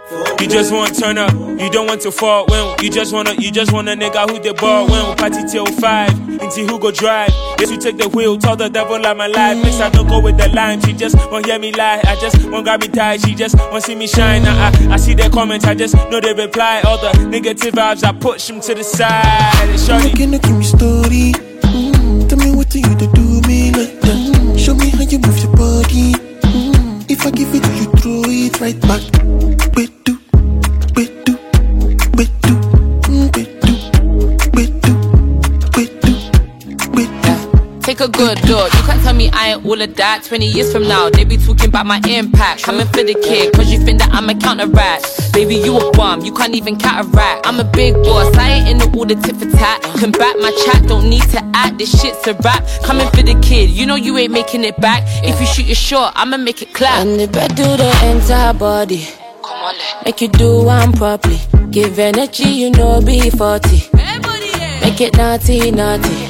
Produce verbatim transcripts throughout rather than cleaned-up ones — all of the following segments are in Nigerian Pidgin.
You just want to turn up, you don't want to fall. When you just wanna, you just want a nigga who the ball. When we party till five, until who go drive. Yes, you take the wheel, tell the devil I'm alive. Next I don't go with the line, she just won't hear me lie. I just won't grab me tight, she just won't see me shine. I, I, I see their comments, I just know they reply. All the negative vibes, I push them to the side. Shorty, can you give me story? Mm, tell me what do you to do me like that? Mm, show me how you move your body. Mm, if I give it to you, throw it right back. Wait, do, wait, do, wait, do, mm, wait, do, wait, do, wait, do, wait, do. Take a good look, you can't tell me I ain't all of that. Twenty years from now, they be talking about my impact. Coming for the kid, cause you think that I'm a counteract. Baby, you a bum, you can't even counteract. I'm a big boss, I ain't into all the tit for tat. Combat my chat, don't need to act, this shit's a rap. Coming for the kid, you know you ain't making it back. If you shoot your shot, I'ma make it clap. And the bed do the entire body. Come on then. Make you do one properly. Give energy, you know be forty. Make it naughty, naughty.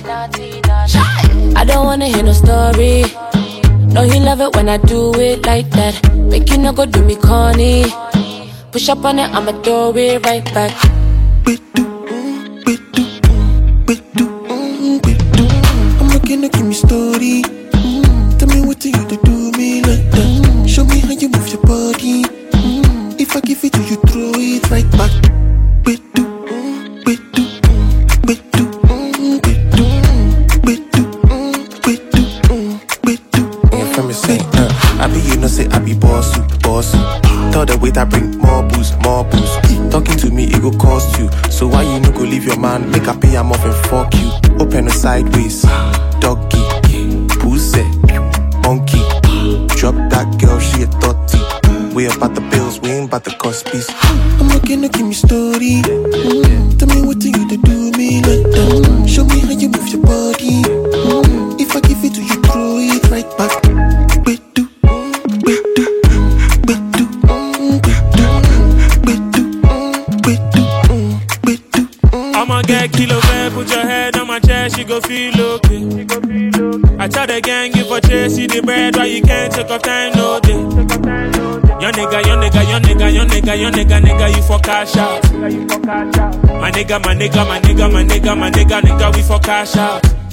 I don't wanna hear no story. No, you love it when I do it like that. Make you no go do me corny. Push up on it, I'ma throw it right back. Wait, do, mm, wait, do, mm, wait, do, mm, wait, do. I'm not gonna give me story. Mm, tell me what do you to do me like that. Mm, show me how you move your body. Mm, if I give it to you, throw it right back. Wait, do, mm, wait, do, mm, wait, do, mm, wait, do, mm, wait, do, mm, wait, do, mm, wait, do. You feel me say, uh, I be you know say I be boss, boss. Tell the wait I bring more booze, more booze. Talking to me, it go cost you. So why you no go leave your man? Make a pay him off and fuck you. Open a sideways, doggy, pussy, monkey. Drop that girl, she a thirty. We about the bills, we ain't about the cost piece. I'm not gonna give me story. Mm, tell me what do you to do me like that. Mm, show me how you move your body. Mm, if I give it to you, throw it right back. Wait, do, wait, do, wait, do, wait, do, wait, do, wait, do, wait, do. I'ma get kilo man, put your head on my chest, you go feel okay. I tell the gang if I chase you the bread, why you can't take off time no day. Your nigga, your nigga, your nigga, your nigga, your nigga, nigga, you for cash out. My nigga, my nigga, my nigga, my nigga, my nigga, nigga, we for cash out.